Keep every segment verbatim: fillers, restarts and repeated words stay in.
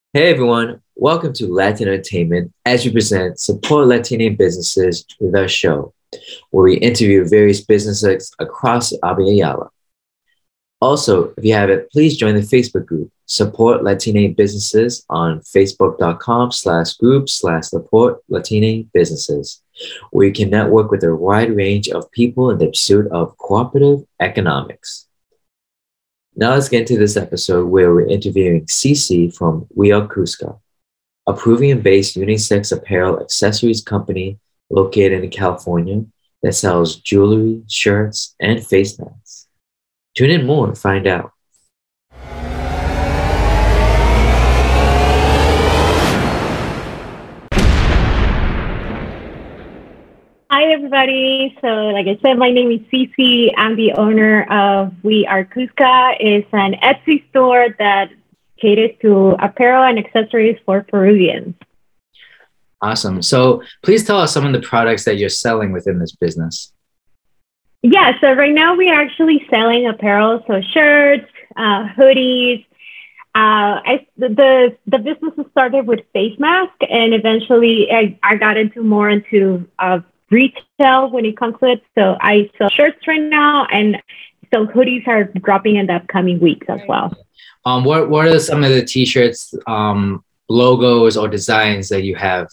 Hey everyone, welcome to Latin Entertainment as we present Support Latino Businesses with our show, where we interview various businesses across Abya. Also, if you haven't, please join the Facebook group, Support Latino Businesses on facebook.com slash group slash support Latino Businesses, where you can network with a wide range of people in the pursuit of cooperative economics. Now let's get into this episode where we're interviewing Cece from We Are Cusca, a Peruvian-based unisex apparel accessories company located in California that sells jewelry, shirts, and face masks. Tune in more to find out. Hi, everybody. So, like I said, my name is Cece. I'm the owner of We Are Cusca. It's an Etsy store that caters to apparel and accessories for Peruvians. Awesome. So please tell us some of the products that you're selling within this business. Yeah, so right now we are actually selling apparel, so shirts, uh, hoodies. Uh, I, the the business started with face mask, and eventually I, I got into more into uh, retail when it comes to it. So I sell shirts right now, and so hoodies are dropping in the upcoming weeks as well. Um, what what are some of the t-shirts, um, logos or designs that you have?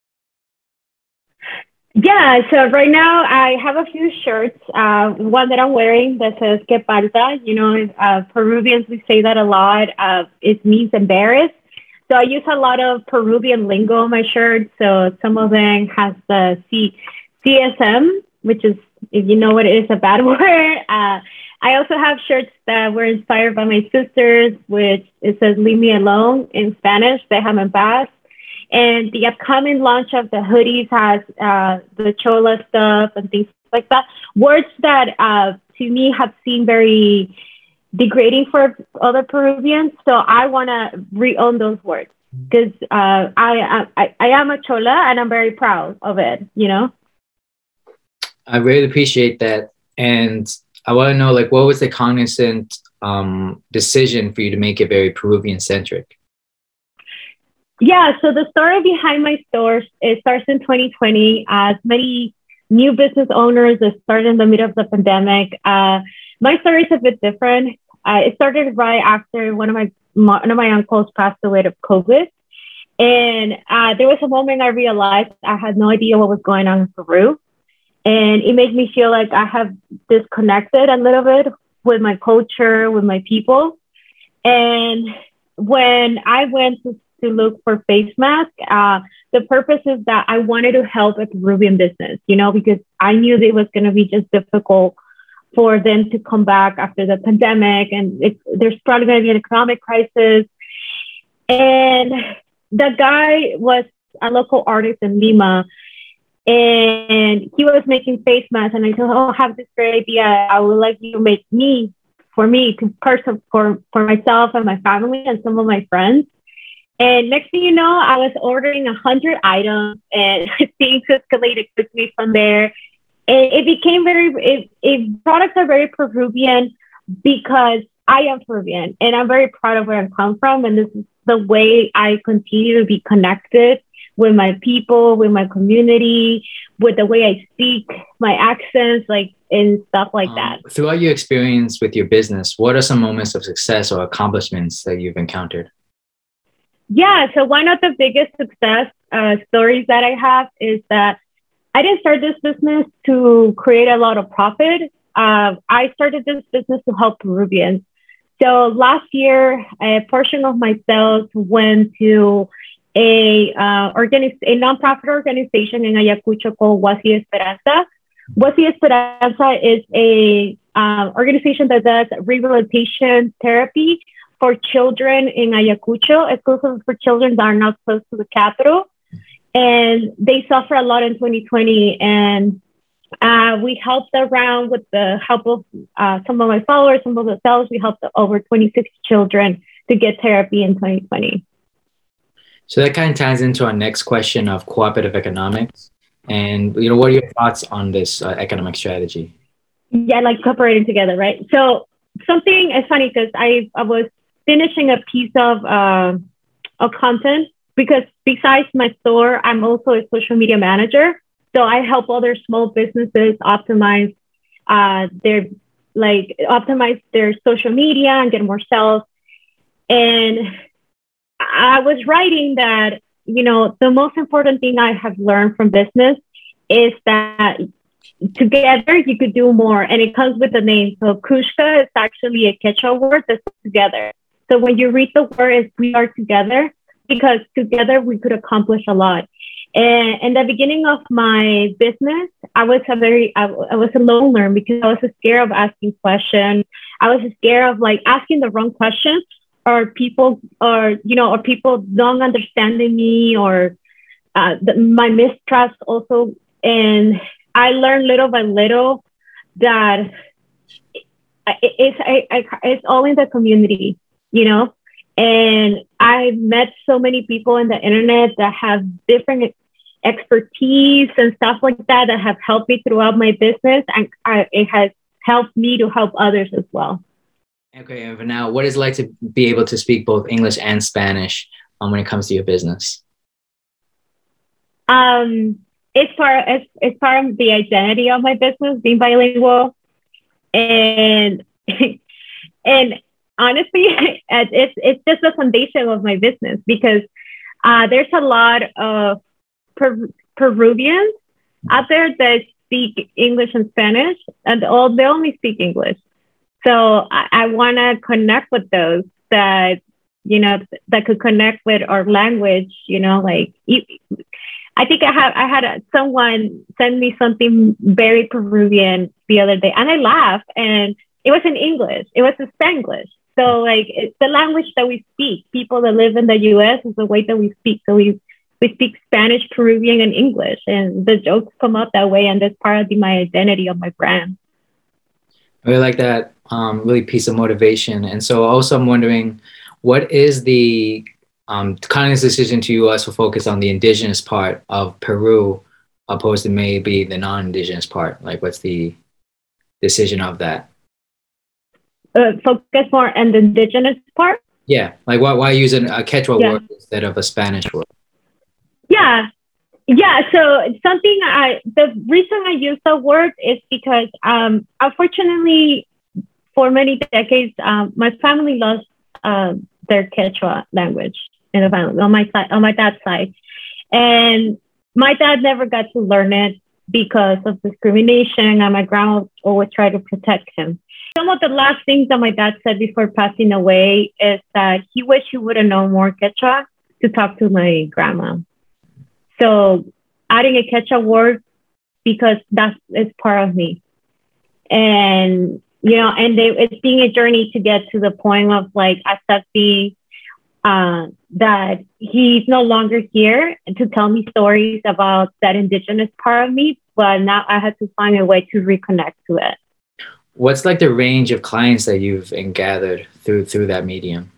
Yeah, so right now I have a few shirts. Uh, one that I'm wearing that says "Que falta." You know, uh, Peruvians, we say that a lot. Uh, it means embarrassed. So I use a lot of Peruvian lingo on my shirt. So some of them has the C- CSM, which is, if you know what it is, a bad word. Uh, I also have shirts that were inspired by my sisters, which it says "Leave me alone" in Spanish. They have en paz. And the upcoming launch of the hoodies has uh, the chola stuff and things like that. Words that uh, to me have seemed very degrading for other Peruvians. So I want to re-own those words because uh, I, I I am a chola and I'm very proud of it, you know? I really appreciate that. And I want to know, like, what was the cognizant um, decision for you to make it very Peruvian centric? Yeah, so the story behind my store, it starts in twenty twenty. As many new business owners that started in the middle of the pandemic, uh, my story is a bit different. Uh, it started right after one of my one of my uncles passed away of COVID, and uh, there was a moment I realized I had no idea what was going on in Peru, and it made me feel like I have disconnected a little bit with my culture, with my people, and when I went to, to look for face mask, uh, the purpose is that I wanted to help a Peruvian business, you know, because I knew that it was going to be just difficult for them to come back after the pandemic. And it, there's probably going to be an economic crisis. And the guy was a local artist in Lima, and he was making face masks. And I told him, oh, I have this great idea. I would like you to make me for me to person for, for myself and my family and some of my friends. And next thing you know, I was ordering a hundred items and things escalated quickly from there. And it became very, it, it products are very Peruvian because I am Peruvian and I'm very proud of where I come from. And this is the way I continue to be connected with my people, with my community, with the way I speak, my accents, like, and stuff like Um, that. throughout your experience with your business, what are some moments of success or accomplishments that you've encountered? Yeah, so one of the biggest success uh, stories that I have is that I didn't start this business to create a lot of profit. Uh, I started this business to help Peruvians. So last year, a portion of my sales went to a uh, organiz- a nonprofit organization in Ayacucho called Wasi Esperanza. Wasi Esperanza is a uh, organization that does rehabilitation therapy for children in Ayacucho, exclusively for children that are not close to the capital. And they suffer a lot in twenty twenty. And uh, we helped around with the help of uh, some of my followers, some of the sellers. We helped over twenty-six children to get therapy in twenty twenty. So that kind of ties into our next question of cooperative economics. And, you know, what are your thoughts on this uh, economic strategy? Yeah, like cooperating together, right? So something is funny because I, I was finishing a piece of uh, of content because besides my store, I'm also a social media manager. So I help other small businesses optimize uh, their like optimize their social media and get more sales. And I was writing that, you know, the most important thing I have learned from business is that together you could do more. And it comes with the name. So Kushka is actually a Quechua word that's together. So when you read the word, it's we are together because together we could accomplish a lot. And in the beginning of my business, I was a very, I, I was a loner because I was scared of asking questions. I was scared of like asking the wrong questions or people, or, you know, or people not understanding me or uh, the, my mistrust also. And I learned little by little that it's, I, I, it's all in the community, you know? And I met so many people in the internet that have different expertise and stuff like that that have helped me throughout my business. And I, it has helped me to help others as well. Okay, and for now, what is it like to be able to speak both English and Spanish um, when it comes to your business? Um, it's part, it's, it's part of the identity of my business, being bilingual. And, and honestly, it's, it's just the foundation of my business because uh, there's a lot of Per- Peruvians out there that speak English and Spanish, and all they only speak English. So I, I want to connect with those that, you know, that could connect with our language. You know, like you, I think I have I had a, someone send me something very Peruvian the other day, and I laughed, and it was in English. It was in Spanglish. So like it's the language that we speak. People that live in the U S is the way that we speak. So we. We speak Spanish, Peruvian, and English, and the jokes come out that way, and that's part of the, my identity of my brand. I really like that um, really piece of motivation. And so also I'm wondering, what is the um, conscious decision to you also focus on the indigenous part of Peru opposed to maybe the non-indigenous part? Like what's the decision of that? Uh, focus more on the indigenous part? Yeah, like why, why use a Quechua yeah. word instead of a Spanish word? Yeah, yeah. So something I, the reason I use the word is because, um, unfortunately, for many decades, um, my family lost uh, their Quechua language in the family on my side, on my dad's side, and my dad never got to learn it because of discrimination, and my grandma always tried to protect him. Some of the last things that my dad said before passing away is that he wished he would have known more Quechua to talk to my grandma. So adding a Quechua word because that's it's part of me. And, you know, and they, it's being a journey to get to the point of like accepting uh, that he's no longer here and to tell me stories about that indigenous part of me. But now I had to find a way to reconnect to it. What's like the range of clients that you've gathered through through that medium?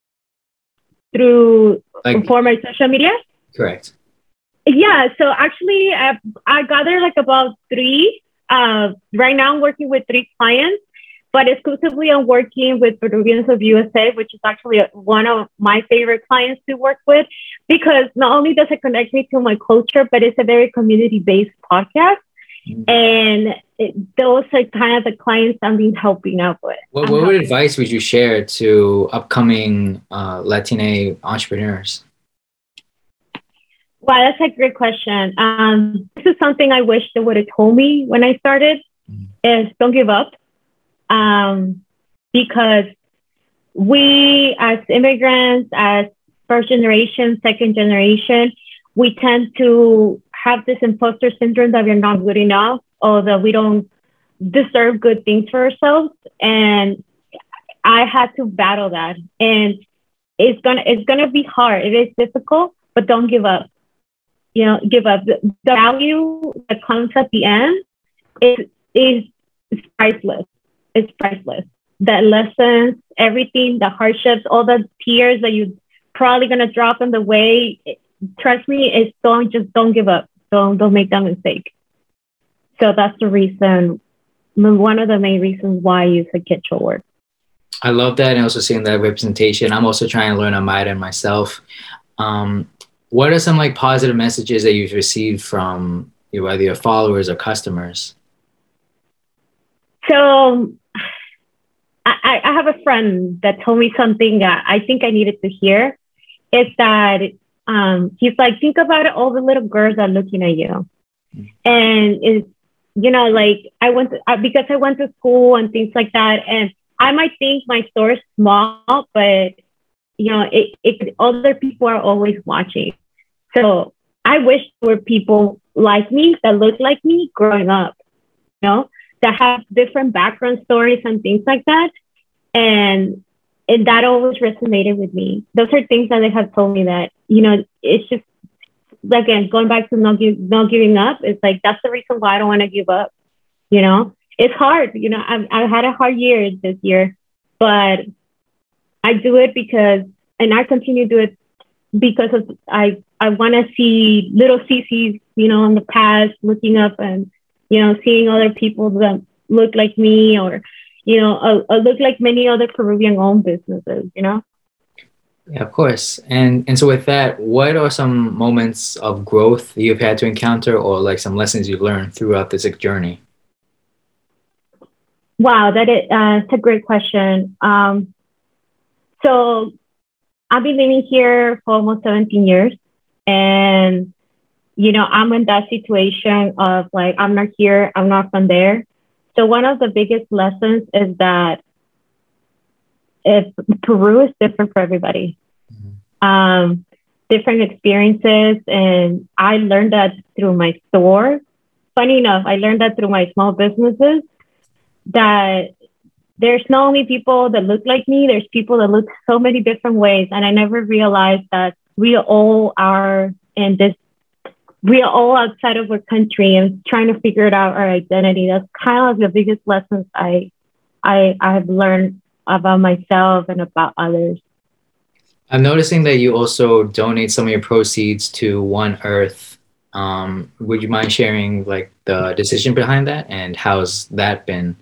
Through like, for my social media? Correct. Yeah, so actually, I, I gathered like about three. Uh, right now, I'm working with three clients, but exclusively I'm working with Peruvians of U S A, which is actually one of my favorite clients to work with because not only does it connect me to my culture, but it's a very community-based podcast. Mm-hmm. And it, those are kind of the clients I've been helping out with. What, what helping. advice would you share to upcoming uh, Latina entrepreneurs? Wow, that's a great question. Um, this is something I wish they would have told me when I started, mm-hmm. is don't give up. Um, because we as immigrants, as first generation, second generation, we tend to have this imposter syndrome that we're not good enough or that we don't deserve good things for ourselves. And I had to battle that. And it's gonna it's gonna be hard. It is difficult, but don't give up. You know, give up. The, the value that comes at the end is, is priceless. It's priceless. The lessons, everything, the hardships, all the tears that you're probably going to drop on the way, trust me, it's don't, just don't give up. Don't, don't make that mistake. So that's the reason, one of the main reasons why I use the Quechua word. I love that, and also seeing that representation. I'm also trying to learn Aymara myself. Um, what are some like positive messages that you've received from you know, either your followers or customers? So I, I have a friend that told me something that I think I needed to hear. Is that um, he's like, think about all the little girls that are looking at you. And it's, you know, like I went to, uh, because I went to school and things like that. And I might think my store is small, but, you know, it, it, other people are always watching. So I wish there were people like me that look like me growing up, you know, that have different background stories and things like that. And and that always resonated with me. Those are things that they have told me that, you know, it's just, again, going back to not, give, not giving up. It's like, that's the reason why I don't want to give up. You know, it's hard. You know, I've, I've had a hard year this year, but I do it because, and I continue to do it because of, I, I want to see little Cece's, you know, in the past, looking up and, you know, seeing other people that look like me, or, you know, uh, uh, look like many other Peruvian-owned businesses, you know? Yeah, of course. And and so with that, what are some moments of growth you've had to encounter, or like some lessons you've learned throughout this journey? Wow, that is uh, it's a great question. Um, so I've been living here for almost seventeen years, and you know, I'm in that situation of like, I'm not here, I'm not from there. So one of the biggest lessons is that if Peru is different for everybody, mm-hmm. um, different experiences. And I learned that through my store. Funny enough, I learned that through my small businesses, that there's not only people that look like me, there's people that look so many different ways. And I never realized that we all are in this, we are all outside of our country and trying to figure it out our identity. That's kind of the biggest lessons I, I, I have learned about myself and about others. I'm noticing that you also donate some of your proceeds to One Earth. Um, would you mind sharing like the decision behind that, and how's that been?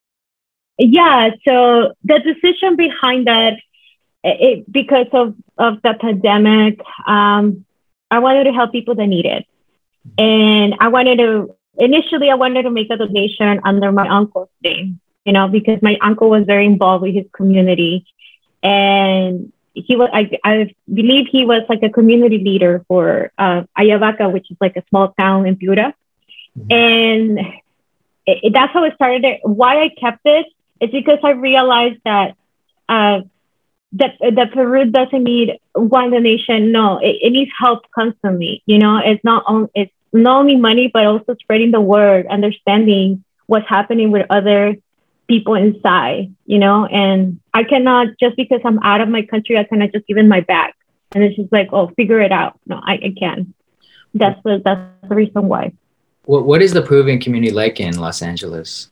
Yeah, so the decision behind that, it, because of, of the pandemic, um, I wanted to help people that need it. And I wanted to, initially I wanted to make a donation under my uncle's name, you know, because my uncle was very involved with his community. And he was, I, I believe he was like a community leader for uh, Ayavaca, which is like a small town in Piura. Mm-hmm. And it, it, that's how it started. Why I kept it is because I realized that uh, that, that Peru doesn't need one donation. No, it, it needs help constantly. You know, it's not on, it's not only money, but also spreading the word, understanding what's happening with other people inside, you know. And I cannot, just because I'm out of my country, I cannot just give in my back. And it's just like, oh, figure it out. No, I, I can. That's the, that's the reason why. What What is the Peruvian community like in Los Angeles?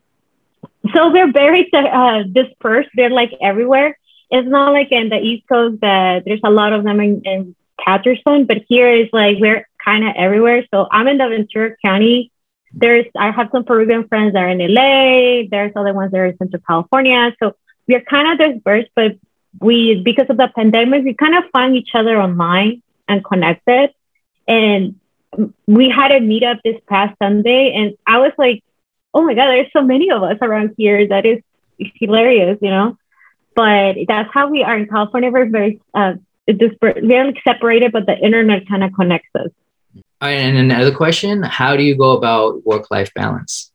So they're very uh, dispersed. They're like everywhere. It's not like in the East Coast that there's a lot of them in, in Patterson, but here is like, we're kind of everywhere. So I'm in the Ventura County. There's, I have some Peruvian friends that are in L A. There's other ones that are in Central California. So we're kind of dispersed, but we, because of the pandemic, we kind of find each other online and connected. And we had a meetup this past Sunday, and I was like, oh my God, there's so many of us around here. That is hilarious, you know? But that's how we are in California. We're very, uh, dispersed, very separated, but the internet kind of connects us. All right, and another question, how do you go about work-life balance?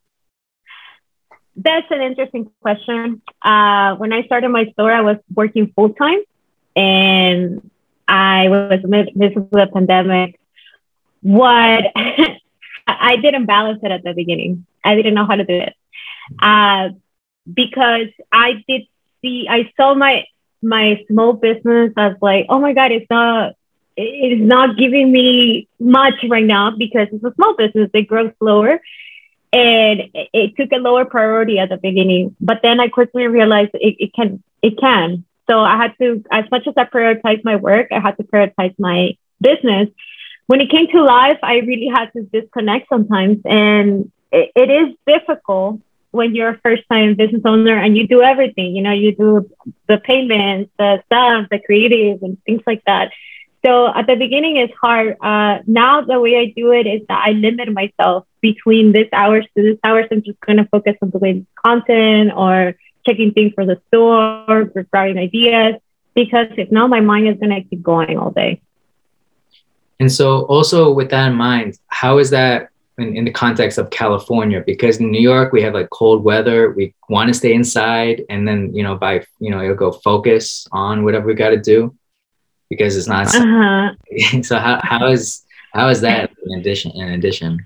That's an interesting question. Uh, when I started my store, I was working full-time, and I was, this was the pandemic. What, I didn't balance it at the beginning. I didn't know how to do it. Uh, because I did see, I saw my, my small business as like, oh my God, it's not, it's not giving me much right now because it's a small business. They grow slower, and it, it took a lower priority at the beginning. But then I quickly realized it, it can, it can. So I had to, as much as I prioritize my work, I had to prioritize my business. When it came to life, I really had to disconnect sometimes. And it, it is difficult when you're a first-time business owner and you do everything. You know, you do the payments, the stuff, the creative, and things like that. So at the beginning, it's hard. Uh, now the way I do it is that I limit myself between this hours to this hours. I'm just going to focus on the content or checking things for the store, grabbing ideas, because if not, my mind is going to keep going all day. And so also with that in mind, how is that in, in the context of California? Because in New York, we have like cold weather. We want to stay inside, and then, you know, by, you know, it'll go focus on whatever we got to do because it's not. Uh-huh. So how, how is, how is that in addition, in addition?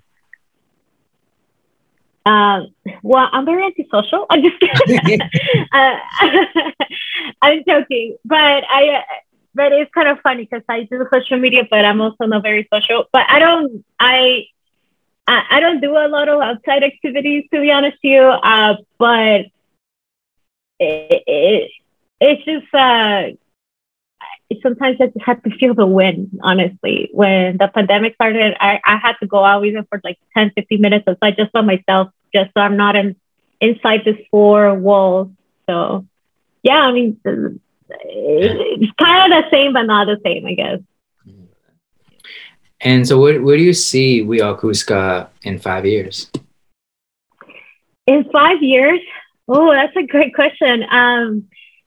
Um, well, I'm very antisocial. I'm just kidding. uh, I'm joking, but I, uh, but it's kind of funny because I do social media, but I'm also not very social. But I don't, I, I, I don't do a lot of outside activities, to be honest with you. Uh, but it, it, it's just, uh, sometimes I just have to feel the wind, honestly. When the pandemic started, I, I had to go out even for like ten, fifteen minutes outside just by myself, just so I'm not in, inside this four walls. So, yeah, I mean, it's kind of the same, but not the same, I guess. And so where, where do you see We Are Cusca in five years? In five years? Oh, that's a great question. Um,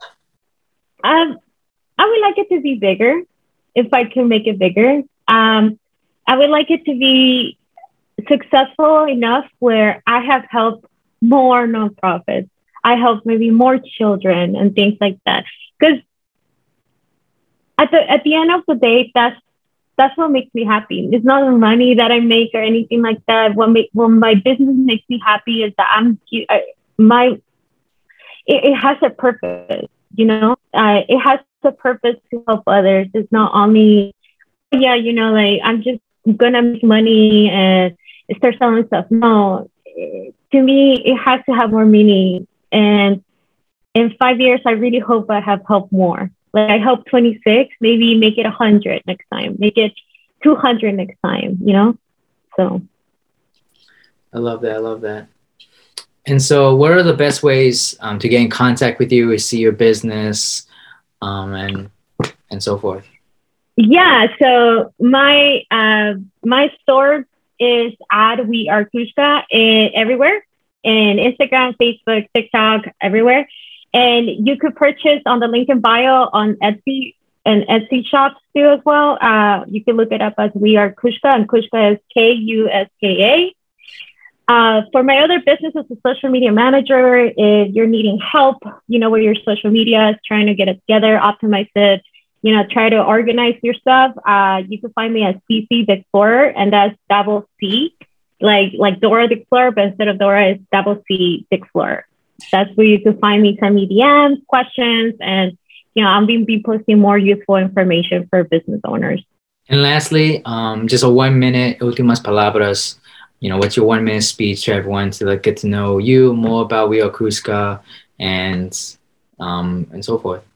um, I would like it to be bigger, if I can make it bigger. Um, I would like it to be successful enough where I have helped more nonprofits. I help maybe more children and things like that. Because at the at the end of the day, that's that's what makes me happy. It's not the money that I make or anything like that. What make what my business makes me happy is that I'm I, my it, it has a purpose. You know, uh, it has a purpose to help others. It's not only, yeah, you know, like I'm just gonna make money and start selling stuff. No, to me, it has to have more meaning. And in five years, I really hope I have helped more. Like I hope twenty-six, maybe make it one hundred next time, make it two hundred next time, you know? So. I love that. I love that. And so what are the best ways um, to get in contact with you or see your business um, and and so forth? Yeah, so my uh, my store is at We Are Cusca in everywhere, in Instagram, Facebook, TikTok, everywhere. And you could purchase on the link in bio on Etsy and Etsy shops too as well. Uh, you can look it up as We Are Cusca, and Cusca is K U S K A. Uh, for my other business as a social media manager, if you're needing help, you know, with your social media, is trying to get it together, optimize it, you know, try to organize your stuff, uh, you can find me as C C the Explorer, and that's double C, like like Dora the Explorer, but instead of Dora, it's double C the Explorer. That's where you can find me, send me D Ms, questions, and, you know, I'm going to be posting more useful information for business owners. And lastly, um, just a one minute, últimas palabras. You know, what's your one minute speech to everyone to like get to know you more about We Are Cusca and um, and so forth?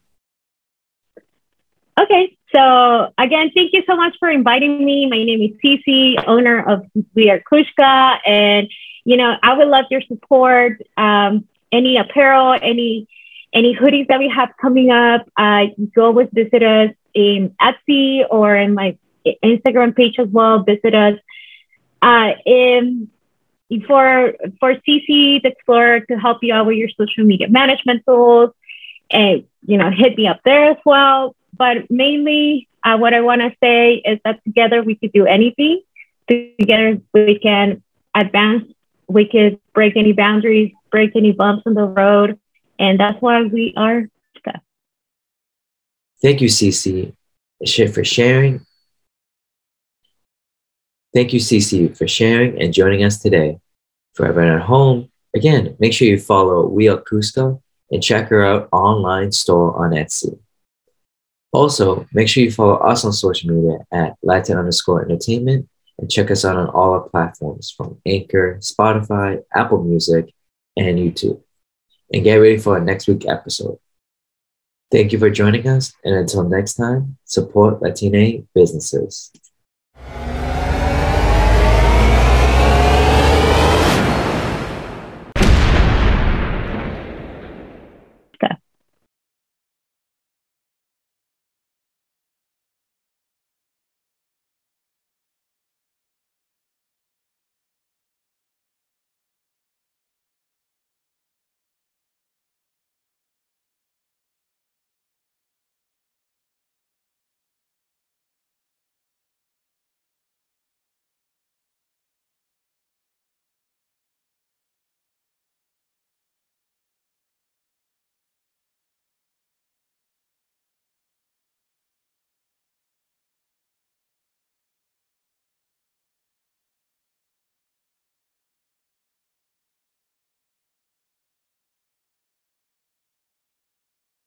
Okay, so again, thank you so much for inviting me. My name is Cici, owner of We Are Cusca, and you know, I would love your support. Um, any apparel, any any hoodies that we have coming up, uh, you can always visit us in Etsy or in my Instagram page as well. Visit us. Uh, in, for for C C the Explorer to help you out with your social media management tools, and you know, hit me up there as well. But mainly, uh, what I want to say is that together we could do anything. Together we can advance. We could break any boundaries, break any bumps on the road, and that's why we are. Thank you, Cici, for sharing. Thank you, Cici, for sharing and joining us today. For everyone at home, again, make sure you follow We Are Cusca and check her out online store on Etsy. Also, make sure you follow us on social media at Latin underscore entertainment and check us out on all our platforms from Anchor, Spotify, Apple Music, and YouTube. And get ready for our next week episode. Thank you for joining us, and until next time, support Latina businesses.